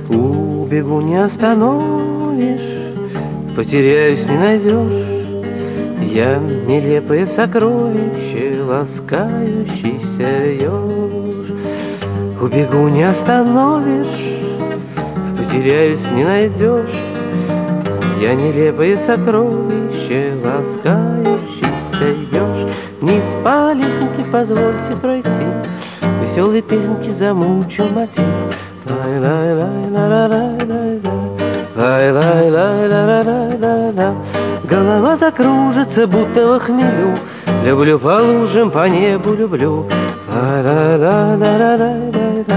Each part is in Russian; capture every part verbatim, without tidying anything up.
Убегу, не остановишь, потеряюсь, не найдешь. Я нелепое сокровище, ласкающийся еж. Убегу, не остановишь, потеряюсь, не найдешь. Я нелепое сокровище, ласкающийся еж. Вниз по лесенке позвольте пройти, веселой песенки замучил мотив. Лай-лай-лай-ла-ла-ла-ла-ла-ла-ла. Голова закружится, будто во хмелю. Люблю по лужам, по небу люблю. Лай-лай-лай-ла-ла-ла-ла-ла.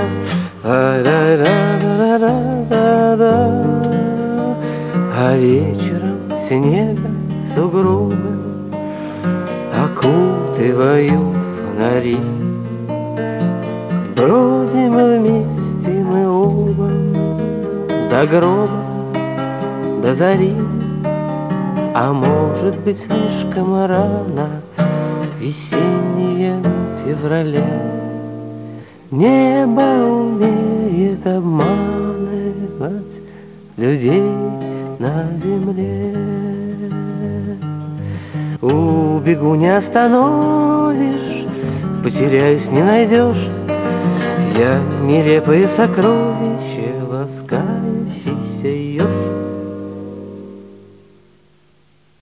Лай-лай-ла-ла-ла-ла-ла. А вечером снега сугробы окутывают фонари. Бродим вместе мы оба до гроба, до зари. А может быть, слишком рано, весеннее феврале. Небо умеет обманывать людей на земле. Убегу, не остановишь, потеряюсь, не найдешь. Я нелепое сокровище, ласкающийся еж.